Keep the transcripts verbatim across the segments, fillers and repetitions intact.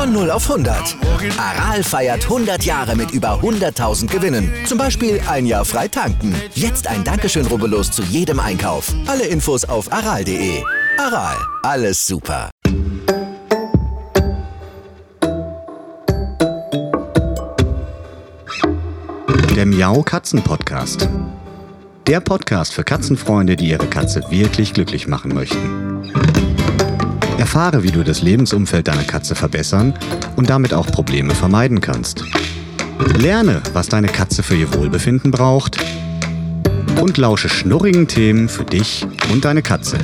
Von null auf hundert. Aral feiert hundert Jahre mit über hunderttausend Gewinnen. Zum Beispiel ein Jahr frei tanken. Jetzt ein Dankeschön, rubbellos zu jedem Einkauf. Alle Infos auf aral punkt de. Aral, alles super. Der Miau-Katzen-Podcast. Der Podcast für Katzenfreunde, die ihre Katze wirklich glücklich machen möchten. Erfahre, wie du das Lebensumfeld deiner Katze verbessern und damit auch Probleme vermeiden kannst. Lerne, was deine Katze für ihr Wohlbefinden braucht. Und lausche schnurrigen Themen für dich und deine Katze.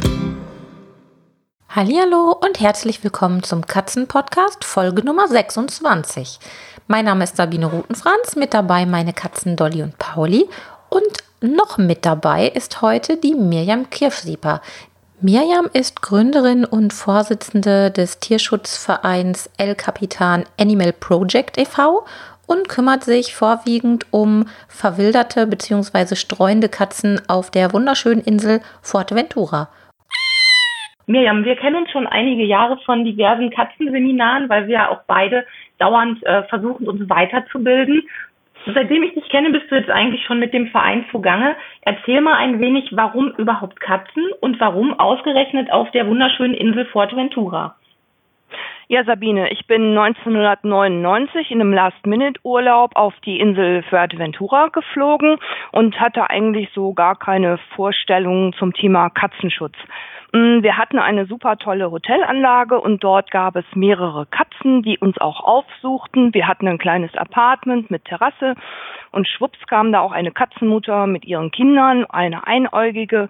Hallihallo und herzlich willkommen zum Katzen-Podcast, Folge Nummer sechsundzwanzig. Mein Name ist Sabine Rutenfranz, mit dabei meine Katzen Dolly und Pauli und noch mit dabei ist heute die Mirjam Kirschsieper. Mirjam ist Gründerin und Vorsitzende des Tierschutzvereins El Capitan Animal Project e V und kümmert sich vorwiegend um verwilderte bzw. streuende Katzen auf der wunderschönen Insel Fuerteventura. Mirjam, wir kennen uns schon einige Jahre von diversen Katzenseminaren, weil wir auch beide dauernd äh, versuchen, uns weiterzubilden. Seitdem ich dich kenne, bist du jetzt eigentlich schon mit dem Verein zugange. Erzähl mal ein wenig, warum überhaupt Katzen und warum ausgerechnet auf der wunderschönen Insel Fuerteventura? Ja, Sabine, ich bin neunzehnhundertneunundneunzig in einem Last-Minute-Urlaub auf die Insel Fuerteventura geflogen und hatte eigentlich so gar keine Vorstellungen zum Thema Katzenschutz. Wir hatten eine super tolle Hotelanlage und dort gab es mehrere Katzen, die uns auch aufsuchten. Wir hatten ein kleines Apartment mit Terrasse und schwupps kam da auch eine Katzenmutter mit ihren Kindern, eine Einäugige.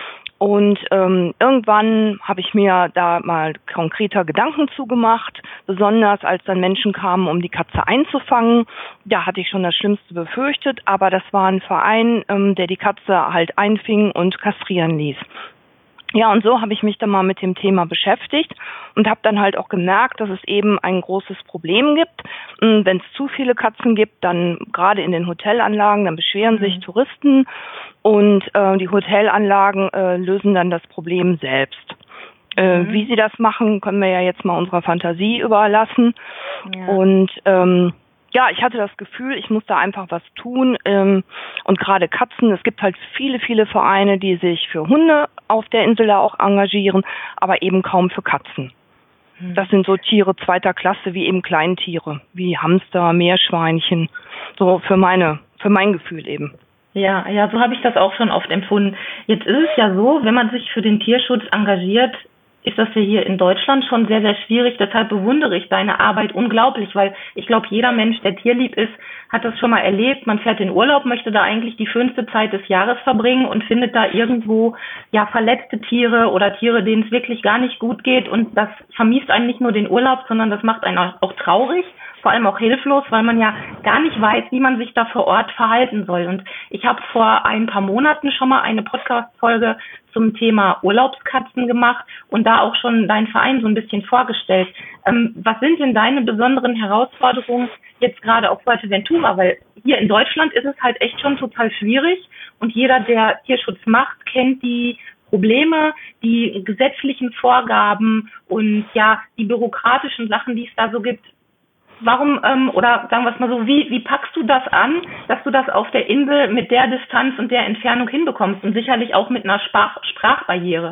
Und ähm, irgendwann habe ich mir da mal konkreter Gedanken zugemacht, besonders als dann Menschen kamen, um die Katze einzufangen. Da hatte ich schon das Schlimmste befürchtet, aber das war ein Verein, ähm, der die Katze halt einfing und kastrieren ließ. Ja, und so habe ich mich dann mal mit dem Thema beschäftigt und habe dann halt auch gemerkt, dass es eben ein großes Problem gibt. Wenn es zu viele Katzen gibt, dann gerade in den Hotelanlagen, dann beschweren sich mhm. Touristen und äh, die Hotelanlagen äh, lösen dann das Problem selbst. Äh, mhm. Wie sie das machen, können wir ja jetzt mal unserer Fantasie überlassen. Ja. Und ähm, ja, ich hatte das Gefühl, ich muss da einfach was tun. Ähm, und gerade Katzen, es gibt halt viele, viele Vereine, die sich für Hunde auf der Insel da auch engagieren, aber eben kaum für Katzen. Hm. Das sind so Tiere zweiter Klasse, wie eben Kleintiere, wie Hamster, Meerschweinchen, so für meine, für mein Gefühl eben. Ja, ja, so habe ich das auch schon oft empfunden. Jetzt ist es ja so, wenn man sich für den Tierschutz engagiert, ist das ja hier in Deutschland schon sehr, sehr schwierig. Deshalb bewundere ich deine Arbeit unglaublich, weil ich glaube, jeder Mensch, der tierlieb ist, hat das schon mal erlebt. Man fährt in Urlaub, möchte da eigentlich die schönste Zeit des Jahres verbringen und findet da irgendwo ja verletzte Tiere oder Tiere, denen es wirklich gar nicht gut geht. Und das vermiest einem nicht nur den Urlaub, sondern das macht einen auch traurig, vor allem auch hilflos, weil man ja gar nicht weiß, wie man sich da vor Ort verhalten soll. Und ich habe vor ein paar Monaten schon mal eine Podcast-Folge zum Thema Urlaubskatzen gemacht und da auch schon deinen Verein so ein bisschen vorgestellt. Ähm, was sind denn deine besonderen Herausforderungen jetzt gerade auf Fuerteventura? Weil hier in Deutschland ist es halt echt schon total schwierig und jeder, der Tierschutz macht, kennt die Probleme, die gesetzlichen Vorgaben und ja die bürokratischen Sachen, die es da so gibt. Warum, ähm, oder sagen wir es mal so, wie, wie packst du das an, dass du das auf der Insel mit der Distanz und der Entfernung hinbekommst und sicherlich auch mit einer Sprach- Sprachbarriere?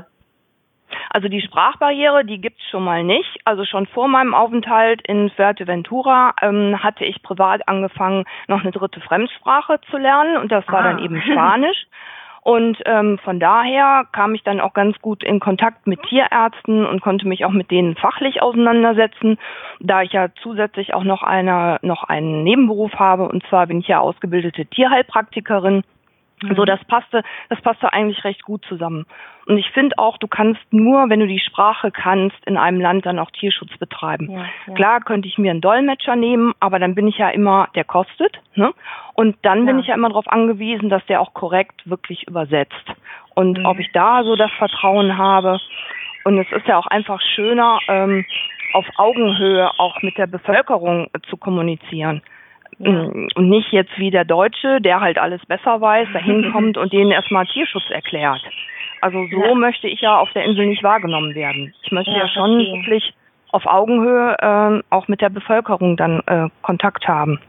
Also die Sprachbarriere, die gibt's schon mal nicht. Also schon vor meinem Aufenthalt in Fuerteventura ähm, hatte ich privat angefangen, noch eine dritte Fremdsprache zu lernen und das war ah. dann eben Spanisch. Und ähm, von daher kam ich dann auch ganz gut in Kontakt mit Tierärzten und konnte mich auch mit denen fachlich auseinandersetzen, da ich ja zusätzlich auch noch eine, noch einen Nebenberuf habe. Und zwar bin ich ja ausgebildete Tierheilpraktikerin. Mhm. So, das passte, das passte eigentlich recht gut zusammen. Und ich finde auch, du kannst nur, wenn du die Sprache kannst, in einem Land dann auch Tierschutz betreiben. Ja, ja. Klar könnte ich mir einen Dolmetscher nehmen, aber dann bin ich ja immer, der kostet, ne? Und dann ja. bin ich ja immer darauf angewiesen, dass der auch korrekt wirklich übersetzt. Und mhm. ob ich da so das Vertrauen habe. Und es ist ja auch einfach schöner, ähm, auf Augenhöhe auch mit der Bevölkerung äh, zu kommunizieren. Ja. Und nicht jetzt wie der Deutsche, der halt alles besser weiß, dahin kommt und denen erstmal Tierschutz erklärt. Also so ja. möchte ich ja auf der Insel nicht wahrgenommen werden. Ich möchte ja, ja schon verstehe. wirklich auf Augenhöhe äh, auch mit der Bevölkerung dann äh, Kontakt haben.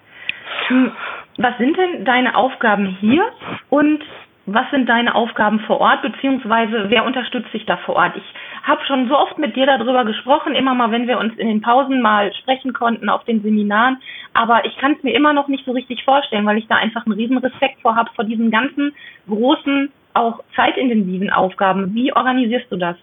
Was sind denn deine Aufgaben hier und was sind deine Aufgaben vor Ort, beziehungsweise wer unterstützt dich da vor Ort? Ich habe schon so oft mit dir darüber gesprochen, immer mal, wenn wir uns in den Pausen mal sprechen konnten auf den Seminaren, aber ich kann es mir immer noch nicht so richtig vorstellen, weil ich da einfach einen riesen Respekt vor habe, vor diesen ganzen großen, auch zeitintensiven Aufgaben. Wie organisierst du das?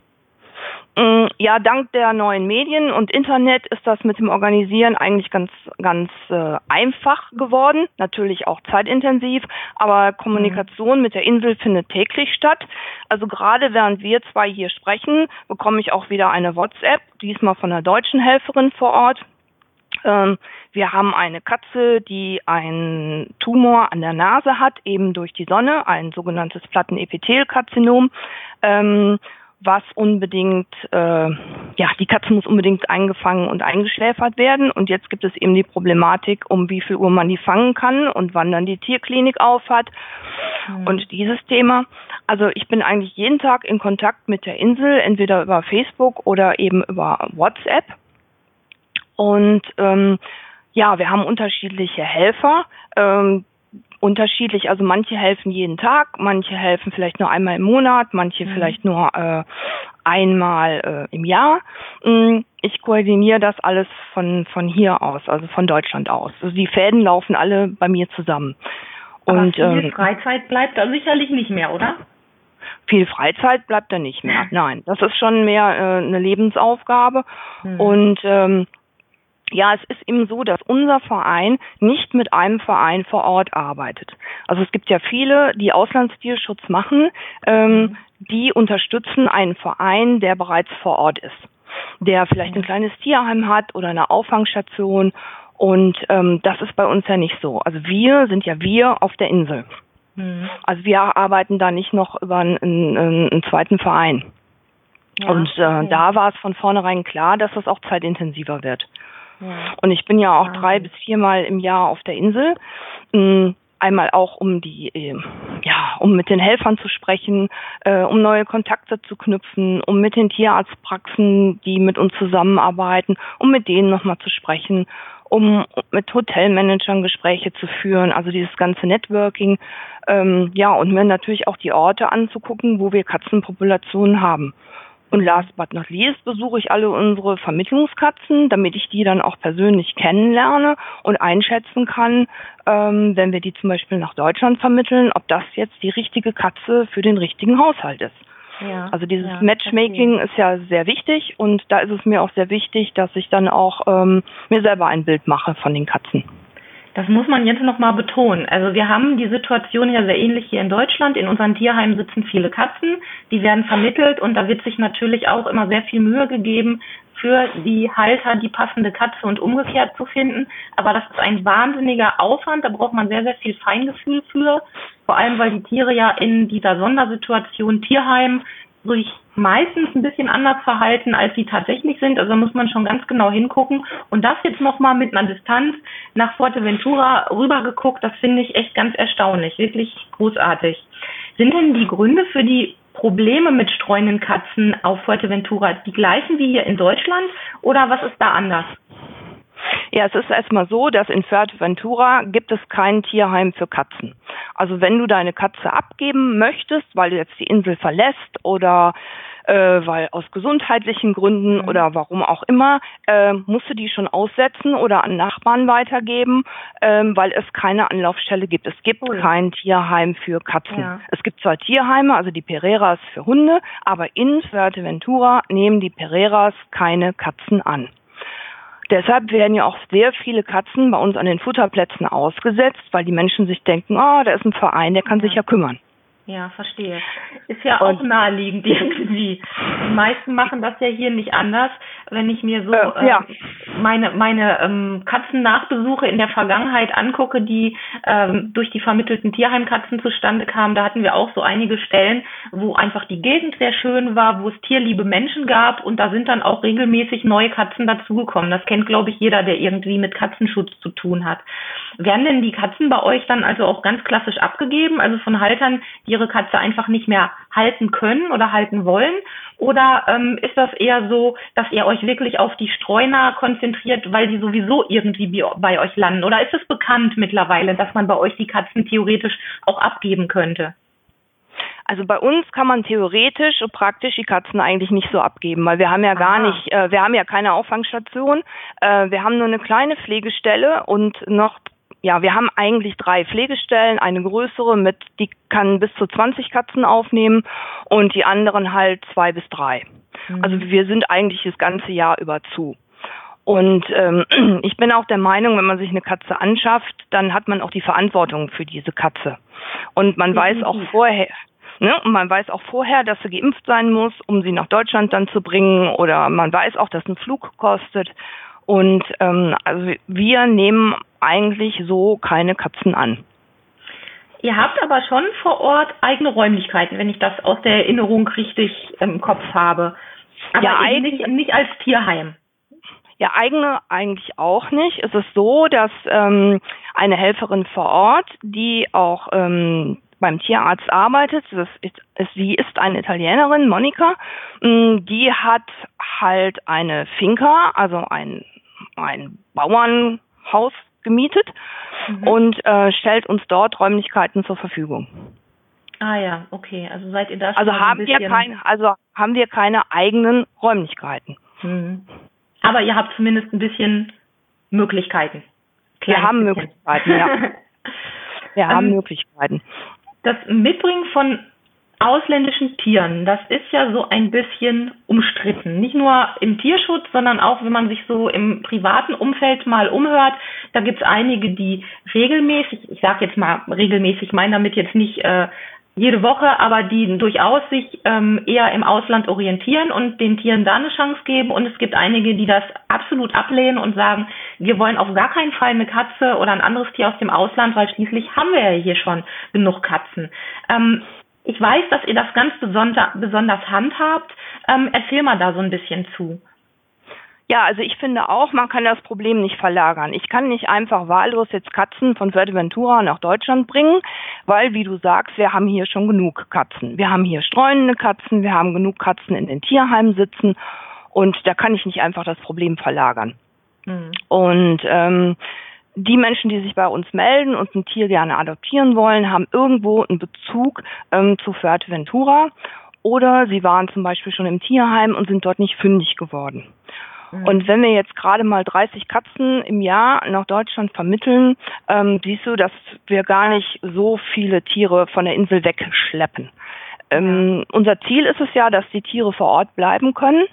Ja, dank der neuen Medien und Internet ist das mit dem Organisieren eigentlich ganz, ganz äh, einfach geworden. Natürlich auch zeitintensiv, aber Kommunikation mit der Insel findet täglich statt. Also gerade während wir zwei hier sprechen, bekomme ich auch wieder eine WhatsApp, diesmal von einer deutschen Helferin vor Ort. Ähm, wir haben eine Katze, die einen Tumor an der Nase hat, eben durch die Sonne, ein sogenanntes Plattenepithelkarzinom. Ähm, was unbedingt, äh, ja, die Katze muss unbedingt eingefangen und eingeschläfert werden. Und jetzt gibt es eben die Problematik, um wie viel Uhr man die fangen kann und wann dann die Tierklinik auf hat. Mhm. Und dieses Thema, also ich bin eigentlich jeden Tag in Kontakt mit der Insel, entweder über Facebook oder eben über WhatsApp. Und ähm, ja, wir haben unterschiedliche Helfer, ähm, unterschiedlich, also manche helfen jeden Tag, manche helfen vielleicht nur einmal im Monat, manche mhm. vielleicht nur äh, einmal äh, im Jahr. Ich koordiniere das alles von von hier aus, also von Deutschland aus. Also die Fäden laufen alle bei mir zusammen. Aber und viel ähm, Freizeit bleibt da sicherlich nicht mehr, oder? Viel Freizeit bleibt da nicht mehr. Nein, das ist schon mehr äh, eine Lebensaufgabe. Mhm. Und ähm, ja, es ist eben so, dass unser Verein nicht mit einem Verein vor Ort arbeitet. Also es gibt ja viele, die Auslandstierschutz machen, ähm, die unterstützen einen Verein, der bereits vor Ort ist, der vielleicht ein kleines Tierheim hat oder eine Auffangstation. Und ähm, das ist bei uns ja nicht so. Also wir sind ja wir auf der Insel. Mhm. Also wir arbeiten da nicht noch über einen, einen, einen zweiten Verein. Ja, und äh, okay. da war es von vornherein klar, dass das auch zeitintensiver wird. Ja. Und ich bin ja auch okay. drei bis viermal im Jahr auf der Insel. Einmal auch, um die, ja, um mit den Helfern zu sprechen, äh, um neue Kontakte zu knüpfen, um mit den Tierarztpraxen, die mit uns zusammenarbeiten, um mit denen nochmal zu sprechen, um mit Hotelmanagern Gespräche zu führen, also dieses ganze Networking. Ähm, ja, und mir natürlich auch die Orte anzugucken, wo wir Katzenpopulationen haben. Und last but not least besuche ich alle unsere Vermittlungskatzen, damit ich die dann auch persönlich kennenlerne und einschätzen kann, ähm, wenn wir die zum Beispiel nach Deutschland vermitteln, ob das jetzt die richtige Katze für den richtigen Haushalt ist. Ja, also dieses ja, Matchmaking okay. ist ja sehr wichtig und da ist es mir auch sehr wichtig, dass ich dann auch ähm, mir selber ein Bild mache von den Katzen. Das muss man jetzt noch mal betonen. Also wir haben die Situation ja sehr ähnlich hier in Deutschland. In unseren Tierheimen sitzen viele Katzen, die werden vermittelt und da wird sich natürlich auch immer sehr viel Mühe gegeben, für die Halter die passende Katze und umgekehrt zu finden. Aber das ist ein wahnsinniger Aufwand, da braucht man sehr, sehr viel Feingefühl für. Vor allem, weil die Tiere ja in dieser Sondersituation Tierheim sich meistens ein bisschen anders verhalten, als sie tatsächlich sind. Also muss man schon ganz genau hingucken. Und das jetzt nochmal mit einer Distanz nach Fuerteventura rübergeguckt, das finde ich echt ganz erstaunlich, wirklich großartig. Sind denn die Gründe für die Probleme mit streunenden Katzen auf Fuerteventura die gleichen wie hier in Deutschland oder was ist da anders? Ja, es ist erstmal so, dass in Fuerteventura gibt es kein Tierheim für Katzen. Also wenn du deine Katze abgeben möchtest, weil du jetzt die Insel verlässt oder äh, weil aus gesundheitlichen Gründen mhm. oder warum auch immer, äh, musst du die schon aussetzen oder an Nachbarn weitergeben, äh, weil es keine Anlaufstelle gibt. Es gibt cool. kein Tierheim für Katzen. Ja. Es gibt zwar Tierheime, also die Pereiras für Hunde, aber in Fuerteventura nehmen die Pereiras keine Katzen an. Deshalb werden ja auch sehr viele Katzen bei uns an den Futterplätzen ausgesetzt, weil die Menschen sich denken, ah, oh, da ist ein Verein, der kann sich ja kümmern. Ja, verstehe. Ist ja auch und, naheliegend irgendwie. Die meisten machen das ja hier nicht anders. Wenn ich mir so äh, ja. ähm, meine meine ähm, Katzennachbesuche in der Vergangenheit angucke, die ähm, durch die vermittelten Tierheimkatzen zustande kamen, da hatten wir auch so einige Stellen, wo einfach die Gegend sehr schön war, wo es tierliebe Menschen gab und da sind dann auch regelmäßig neue Katzen dazugekommen. Das kennt, glaube ich, jeder, der irgendwie mit Katzenschutz zu tun hat. Werden denn die Katzen bei euch dann also auch ganz klassisch abgegeben, also von Haltern, die ihre Katze einfach nicht mehr halten können oder halten wollen? Oder ähm, ist das eher so, dass ihr euch wirklich auf die Streuner konzentriert, weil die sowieso irgendwie bei euch landen? Oder ist es bekannt mittlerweile, dass man bei euch die Katzen theoretisch auch abgeben könnte? Also bei uns kann man theoretisch und praktisch die Katzen eigentlich nicht so abgeben, weil wir haben ja gar Aha. nicht, äh, wir haben ja keine Auffangstation, äh, wir haben nur eine kleine Pflegestelle und noch, ja, wir haben eigentlich drei Pflegestellen, eine größere mit, die kann bis zu zwanzig Katzen aufnehmen und die anderen halt zwei bis drei. Mhm. Also wir sind eigentlich das ganze Jahr über zu. Und ähm, ich bin auch der Meinung, wenn man sich eine Katze anschafft, dann hat man auch die Verantwortung für diese Katze. Und man weiß auch vorher, ne, und man weiß auch vorher, dass sie geimpft sein muss, um sie nach Deutschland dann zu bringen. Oder man weiß auch, dass ein Flug kostet. Und ähm, also wir nehmen eigentlich so keine Katzen an. Ihr habt aber schon vor Ort eigene Räumlichkeiten, wenn ich das aus der Erinnerung richtig im Kopf habe. Aber ja, eben nicht, nicht als Tierheim. Ja, eigene eigentlich auch nicht. Es ist so, dass ähm, eine Helferin vor Ort, die auch ähm, beim Tierarzt arbeitet, das ist, ist, sie ist eine Italienerin, Monika, die hat halt eine Finca, also ein, ein Bauernhaus gemietet mhm. und äh, stellt uns dort Räumlichkeiten zur Verfügung. Ah ja, okay. Also seid ihr da schon also haben ein bisschen... wir kein, also haben wir keine eigenen Räumlichkeiten. Mhm. Aber ihr habt zumindest ein bisschen Möglichkeiten. Wir haben bisschen. Möglichkeiten, ja. Wir haben ähm, Möglichkeiten. Das Mitbringen von ausländischen Tieren, das ist ja so ein bisschen umstritten. Nicht nur im Tierschutz, sondern auch, wenn man sich so im privaten Umfeld mal umhört. Da gibt es einige, die regelmäßig, ich sage jetzt mal regelmäßig, ich meine damit jetzt nicht äh, jede Woche, aber die durchaus sich ähm, eher im Ausland orientieren und den Tieren da eine Chance geben. Und es gibt einige, die das absolut ablehnen und sagen, wir wollen auf gar keinen Fall eine Katze oder ein anderes Tier aus dem Ausland, weil schließlich haben wir ja hier schon genug Katzen. Ähm, ich weiß, dass ihr das ganz besonder, besonders handhabt. Ähm, erzähl mal da so ein bisschen zu. Ja, also ich finde auch, man kann das Problem nicht verlagern. Ich kann nicht einfach wahllos jetzt Katzen von Fuerteventura nach Deutschland bringen, weil, wie du sagst, wir haben hier schon genug Katzen. Wir haben hier streunende Katzen, wir haben genug Katzen in den Tierheimen sitzen und da kann ich nicht einfach das Problem verlagern. Mhm. Und ähm, die Menschen, die sich bei uns melden und ein Tier gerne adoptieren wollen, haben irgendwo einen Bezug ähm, zu Fuerteventura oder sie waren zum Beispiel schon im Tierheim und sind dort nicht fündig geworden. Und wenn wir jetzt gerade mal dreißig Katzen im Jahr nach Deutschland vermitteln, ähm, siehst du, dass wir gar nicht so viele Tiere von der Insel wegschleppen. Ähm, unser Ziel ist es ja, dass die Tiere vor Ort bleiben können.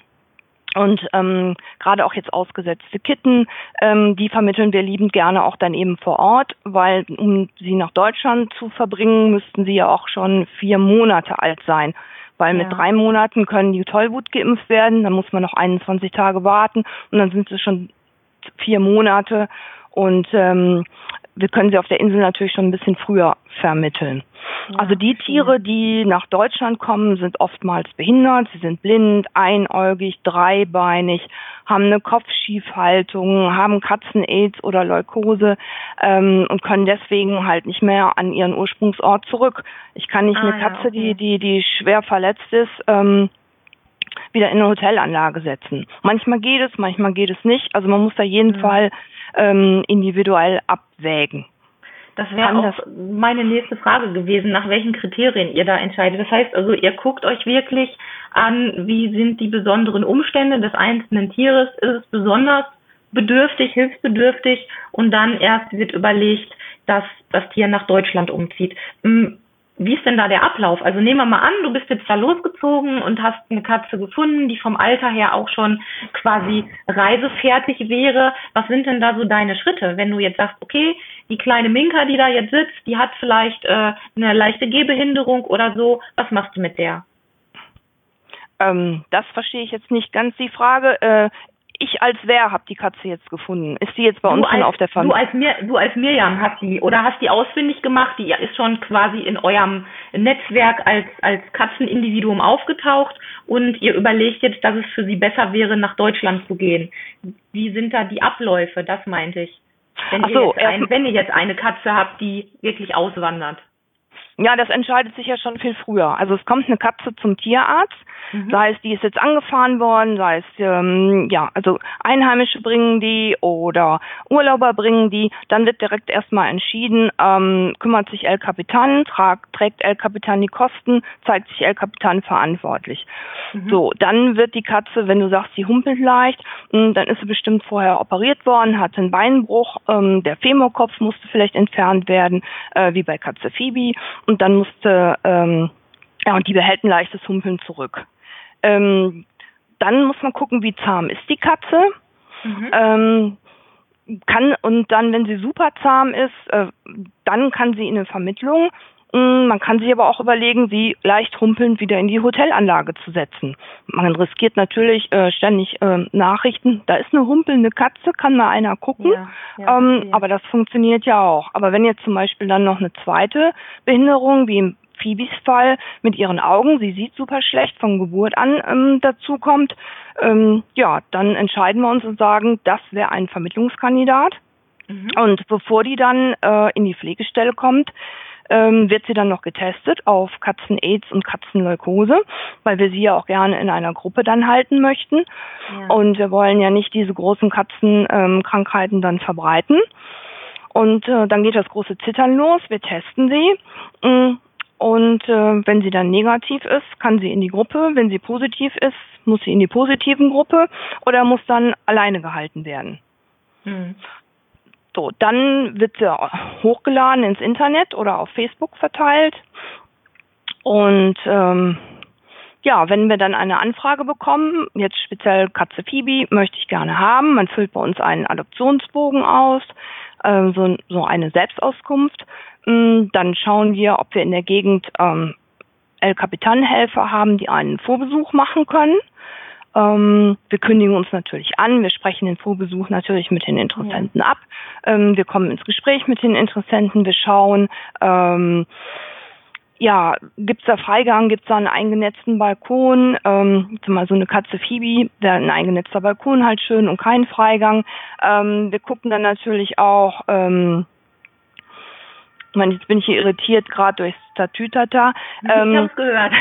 Und ähm, gerade auch jetzt ausgesetzte Kitten, ähm, die vermitteln wir liebend gerne auch dann eben vor Ort, weil um sie nach Deutschland zu verbringen, müssten sie ja auch schon vier Monate alt sein. Weil mit ja. drei Monaten können die Tollwut geimpft werden, dann muss man noch einundzwanzig Tage warten und dann sind es schon vier Monate und ähm, wir können sie auf der Insel natürlich schon ein bisschen früher vermitteln. Ja, also die Tiere, die nach Deutschland kommen, sind oftmals behindert, sie sind blind, einäugig, dreibeinig, haben eine Kopfschiefhaltung, haben Katzen-Aids oder Leukose ähm, und können deswegen halt nicht mehr an ihren Ursprungsort zurück. Ich kann nicht ah, eine Katze, ja, okay. die, die, die schwer verletzt ist, ähm, wieder in eine Hotelanlage setzen. Manchmal geht es, manchmal geht es nicht. Also man muss da jeden mhm. Fall ähm, individuell abwägen. Das wäre auch meine nächste Frage gewesen, nach welchen Kriterien ihr da entscheidet. Das heißt also, ihr guckt euch wirklich an, wie sind die besonderen Umstände des einzelnen Tieres, ist es besonders bedürftig, hilfsbedürftig und dann erst wird überlegt, dass das Tier nach Deutschland umzieht. Wie ist denn da der Ablauf? Also nehmen wir mal an, du bist jetzt da losgezogen und hast eine Katze gefunden, die vom Alter her auch schon quasi reisefertig wäre. Was sind denn da so deine Schritte, wenn du jetzt sagst, okay, die kleine Minka, die da jetzt sitzt, die hat vielleicht äh, eine leichte Gehbehinderung oder so. Was machst du mit der? Ähm, das verstehe ich jetzt nicht ganz die Frage. Äh, ich als wer habe die Katze jetzt gefunden? Ist die jetzt bei uns du schon als, auf der Familie? Du als, Mir, du als Mirjam hast die, oder hast die ausfindig gemacht, die ist schon quasi in eurem Netzwerk als, als Katzenindividuum aufgetaucht und ihr überlegt jetzt, dass es für sie besser wäre, nach Deutschland zu gehen. Wie sind da die Abläufe? Das meinte ich. Wenn, Ach ihr, so, jetzt ein, wenn ihr jetzt eine Katze habt, die wirklich auswandert. Ja, das entscheidet sich ja schon viel früher. Also es kommt eine Katze zum Tierarzt, mhm. sei es, die ist jetzt angefahren worden, sei es, ähm, ja, also Einheimische bringen die oder Urlauber bringen die, dann wird direkt erstmal entschieden, ähm, kümmert sich El Capitan, trag, trägt El Capitan die Kosten, zeigt sich El Capitan verantwortlich. Mhm. So, dann wird die Katze, wenn du sagst, sie humpelt leicht, mh, dann ist sie bestimmt vorher operiert worden, hat einen Beinbruch, ähm, der Femurkopf musste vielleicht entfernt werden, äh, wie bei Katze Phoebe. Und dann musste, ähm, ja, und die behält ein leichtes Humpeln zurück. Ähm, dann muss man gucken, wie zahm ist die Katze. Mhm. Ähm, kann, und dann, wenn sie super zahm ist, äh, dann kann sie in eine Vermittlung. Ähm, man kann sich aber auch überlegen, sie leicht humpelnd wieder in die Hotelanlage zu setzen. Man riskiert natürlich äh, ständig äh, Nachrichten. Da ist eine humpelnde Katze, kann mal einer gucken. Ja, ja, ähm, ja. Aber das funktioniert ja auch. Aber wenn jetzt zum Beispiel dann noch eine zweite Behinderung, wie im Phoebes Fall, mit ihren Augen, sie sieht super schlecht von Geburt an, ähm, dazu kommt, ähm, ja, dann entscheiden wir uns und sagen, das wäre ein Vermittlungskandidat. Mhm. Und bevor die dann äh, in die Pflegestelle kommt, ähm, wird sie dann noch getestet auf Katzen-Aids und Katzenleukose, weil wir sie ja auch gerne in einer Gruppe dann halten möchten. Ja. Und wir wollen ja nicht diese großen Katzenkrankheiten ähm, dann verbreiten. Und äh, dann geht das große Zittern los, wir testen sie. Mh, Und äh, wenn sie dann negativ ist, kann sie in die Gruppe. Wenn sie positiv ist, muss sie in die positiven Gruppe oder muss dann alleine gehalten werden. Mhm. So, dann wird sie hochgeladen ins Internet oder auf Facebook verteilt. Und ähm, ja, wenn wir dann eine Anfrage bekommen, jetzt speziell Katze Phoebe, möchte ich gerne haben. Man füllt bei uns einen Adoptionsbogen aus, äh, so, so eine Selbstauskunft. Dann schauen wir, ob wir in der Gegend ähm, El Capitan-Helfer haben, die einen Vorbesuch machen können. Ähm, wir kündigen uns natürlich an, wir sprechen den Vorbesuch natürlich mit den Interessenten ja. ab. Ähm, wir kommen ins Gespräch mit den Interessenten, wir schauen, ähm, ja, gibt's da Freigang, gibt's da einen eingenetzten Balkon, ähm, zum Beispiel so eine Katze Phoebe, wäre ein eingenetzter Balkon halt schön und kein Freigang. Ähm, wir gucken dann natürlich auch, ähm, ich meine, jetzt bin ich hier irritiert, gerade durchs Tatütata. Ähm, ich hab's gehört.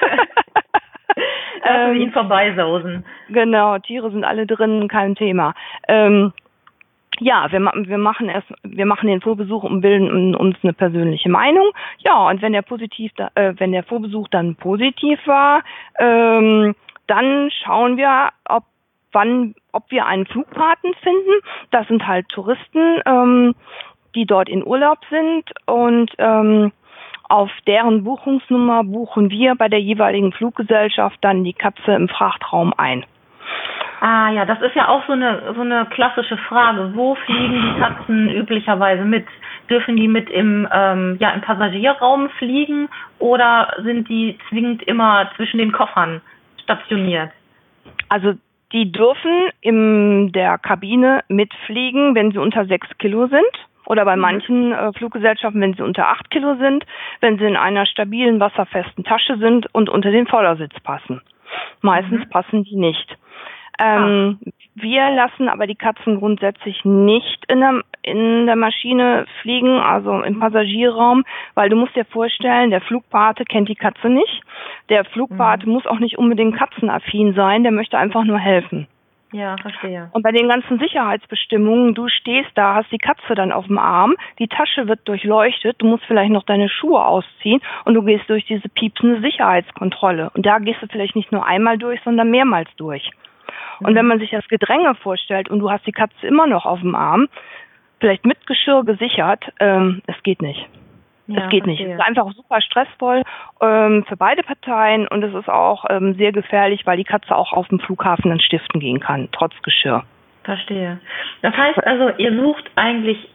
Lassen wir ihn vorbeisausen. Genau, Tiere sind alle drin, kein Thema. Ähm, ja, wir, wir machen erst, wir machen den Vorbesuch und bilden uns eine persönliche Meinung. Ja, und wenn der positiv, äh, wenn der Vorbesuch dann positiv war, ähm, dann schauen wir, ob wann, ob wir einen Flugpaten finden. Das sind halt Touristen, ähm, die dort in Urlaub sind und ähm, auf deren Buchungsnummer buchen wir bei der jeweiligen Fluggesellschaft dann die Katze im Frachtraum ein. Ah ja, das ist ja auch so eine so eine klassische Frage. Wo fliegen die Katzen üblicherweise mit? Dürfen die mit im ähm, ja im Passagierraum fliegen oder sind die zwingend immer zwischen den Koffern stationiert? Also die dürfen in der Kabine mitfliegen, wenn sie unter sechs Kilo sind. Oder bei manchen äh, Fluggesellschaften, wenn sie unter acht Kilo sind, wenn sie in einer stabilen, wasserfesten Tasche sind und unter den Vordersitz passen. Meistens mhm. passen die nicht. Ähm, ah. Wir lassen aber die Katzen grundsätzlich nicht in der, in der Maschine fliegen, also im Passagierraum, weil du musst dir vorstellen, der Flugpate kennt die Katze nicht. Der Flugpate mhm. muss auch nicht unbedingt katzenaffin sein, der möchte einfach nur helfen. Ja, verstehe. Und bei den ganzen Sicherheitsbestimmungen, du stehst da, hast die Katze dann auf dem Arm, die Tasche wird durchleuchtet, du musst vielleicht noch deine Schuhe ausziehen und du gehst durch diese piepsende Sicherheitskontrolle. Und da gehst du vielleicht nicht nur einmal durch, sondern mehrmals durch. Und wenn man sich das Gedränge vorstellt und du hast die Katze immer noch auf dem Arm, vielleicht mit Geschirr gesichert, ähm, es geht nicht. Ja, es geht verstehe. nicht. Es ist einfach super stressvoll ähm, für beide Parteien und es ist auch ähm, sehr gefährlich, weil die Katze auch auf dem Flughafen dann stiften gehen kann, trotz Geschirr. Verstehe. Das heißt also, ihr sucht eigentlich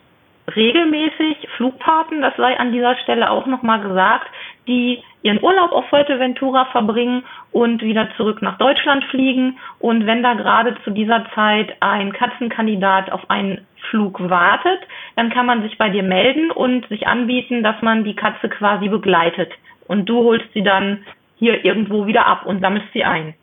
regelmäßig Flugpaten, das sei an dieser Stelle auch nochmal gesagt, die ihren Urlaub auf Fuerteventura verbringen und wieder zurück nach Deutschland fliegen. Und wenn da gerade zu dieser Zeit ein Katzenkandidat auf einen Flug wartet, dann kann man sich bei dir melden und sich anbieten, dass man die Katze quasi begleitet. Und du holst sie dann hier irgendwo wieder ab und sammelst sie ein.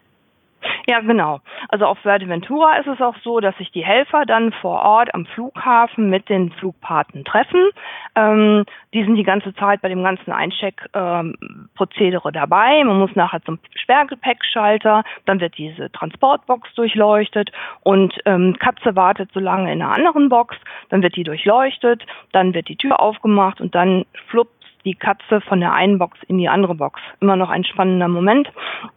Ja, genau. Also auf Fuerteventura ist es auch so, dass sich die Helfer dann vor Ort am Flughafen mit den Flugpaten treffen. Ähm, die sind die ganze Zeit bei dem ganzen Eincheck-Prozedere ähm, dabei. Man muss nachher zum Sperrgepäckschalter, dann wird diese Transportbox durchleuchtet und ähm, Katze wartet so lange in einer anderen Box, dann wird die durchleuchtet, dann wird die Tür aufgemacht und dann fluppt die Katze von der einen Box in die andere Box. Immer noch ein spannender Moment.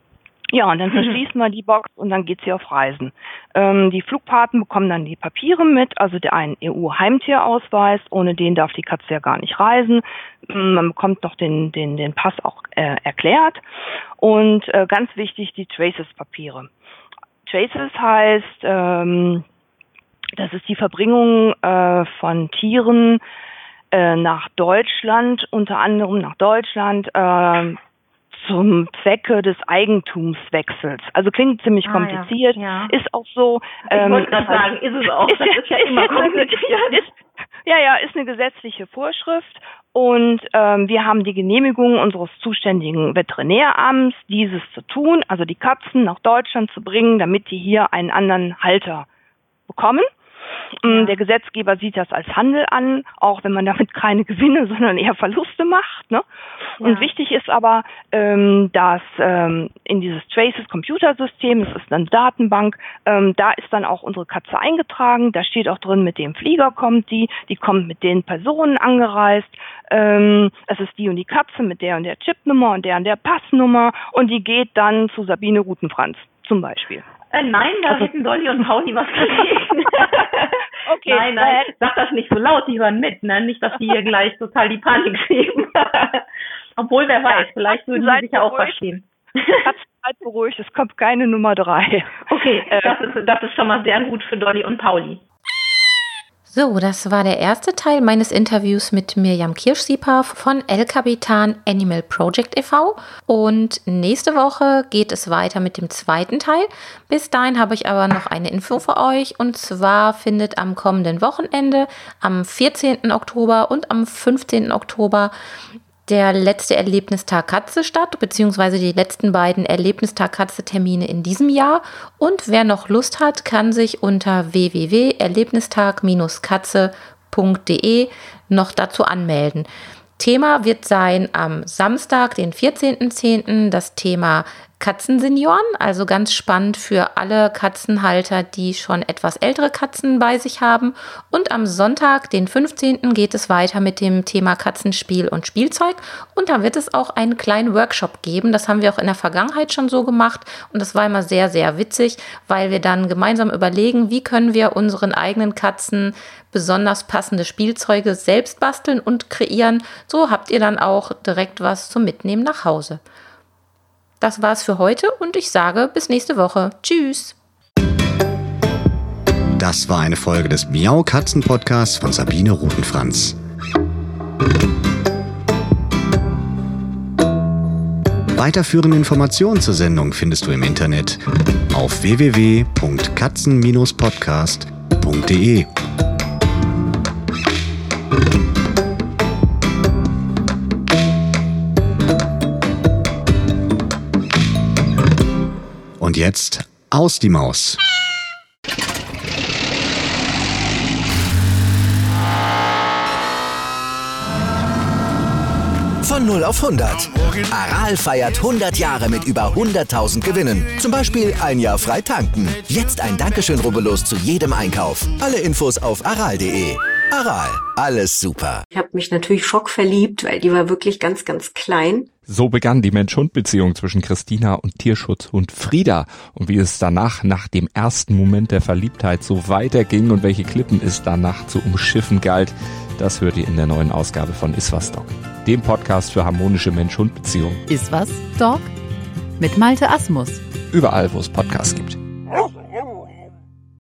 Ja, und dann verschließen wir die Box und dann geht sie auf Reisen. Ähm, die Flugpaten bekommen dann die Papiere mit, also der einen E U-Heimtierausweis, ohne den darf die Katze ja gar nicht reisen. Man bekommt noch den, den, den Pass auch äh, erklärt. Und äh, ganz wichtig, die Traces-Papiere. Traces heißt, ähm, das ist die Verbringung äh, von Tieren äh, nach Deutschland, unter anderem nach Deutschland, äh, zum Zwecke des Eigentumswechsels. Also klingt ziemlich ah, kompliziert, ja. Ja. Ist auch so. Ich ähm, wollte gerade sagen, ist es auch. Das ist, ist ja immer kompliziert. Ist, ja, ja, ist eine gesetzliche Vorschrift und ähm, wir haben die Genehmigung unseres zuständigen Veterinäramts, dieses zu tun, also die Katzen nach Deutschland zu bringen, damit die hier einen anderen Halter bekommen. Ja. Der Gesetzgeber sieht das als Handel an, auch wenn man damit keine Gewinne, sondern eher Verluste macht. Ne? Ja. Und wichtig ist aber, ähm, dass ähm, in dieses Traces-Computersystem, das ist eine Datenbank, ähm, da ist dann auch unsere Katze eingetragen. Da steht auch drin, mit dem Flieger kommt die, die kommt mit den Personen angereist. Ähm, es ist die und die Katze mit der und der Chipnummer und der und der Passnummer und die geht dann zu Sabine Rutenfranz zum Beispiel. Äh, nein, da also, hätten Dolly und Pauli was dagegen. Okay. Nein, nein, sag das nicht so laut, die hören mit, ne? Nicht, dass die hier gleich total die Panik kriegen. Obwohl, wer weiß, ja, vielleicht würden die sich ja auch verstehen. Seid beruhigt, es kommt keine Nummer drei. Okay, äh, das ist, das ist schon mal sehr gut für Dolly und Pauli. So, das war der erste Teil meines Interviews mit Mirjam Kirschsieper von El Capitan Animal Project e V und nächste Woche geht es weiter mit dem zweiten Teil. Bis dahin habe ich aber noch eine Info für euch und zwar findet am kommenden Wochenende am vierzehnten Oktober und am fünfzehnten Oktober der letzte Erlebnistag Katze statt, beziehungsweise die letzten beiden Erlebnistag Katze-Termine in diesem Jahr. Und wer noch Lust hat, kann sich unter w w w punkt erlebnistag katze punkt d e noch dazu anmelden. Thema wird sein am Samstag, den vierzehnten zehnten das Thema Katzensenioren, also ganz spannend für alle Katzenhalter, die schon etwas ältere Katzen bei sich haben. Und am Sonntag, den fünfzehnten geht es weiter mit dem Thema Katzenspiel und Spielzeug. Und da wird es auch einen kleinen Workshop geben. Das haben wir auch in der Vergangenheit schon so gemacht. Und das war immer sehr, sehr witzig, weil wir dann gemeinsam überlegen, wie können wir unseren eigenen Katzen besonders passende Spielzeuge selbst basteln und kreieren. So habt ihr dann auch direkt was zum Mitnehmen nach Hause. Das war's für heute und ich sage bis nächste Woche. Tschüss. Das war eine Folge des Miau Katzen Podcasts von Sabine Rutenfranz. Weiterführende Informationen zur Sendung findest du im Internet auf w w w punkt katzen podcast punkt d e. Und jetzt aus die Maus. Von null auf hundert. Aral feiert hundert Jahre mit über hunderttausend Gewinnen. Zum Beispiel ein Jahr frei tanken. Jetzt ein Dankeschön, rubbellos zu jedem Einkauf. Alle Infos auf aral punkt d e. Aral, alles super. Ich habe mich natürlich schockverliebt, weil die war wirklich ganz, ganz klein. So begann die Mensch-Hund-Beziehung zwischen Christina und Tierschutzhund Frieda. Und wie es danach, nach dem ersten Moment der Verliebtheit, so weiterging und welche Klippen es danach zu umschiffen galt, das hört ihr in der neuen Ausgabe von Iswas Dog, dem Podcast für harmonische Mensch-Hund-Beziehungen. Iswas Dog? Mit Malte Asmus. Überall, wo es Podcasts gibt.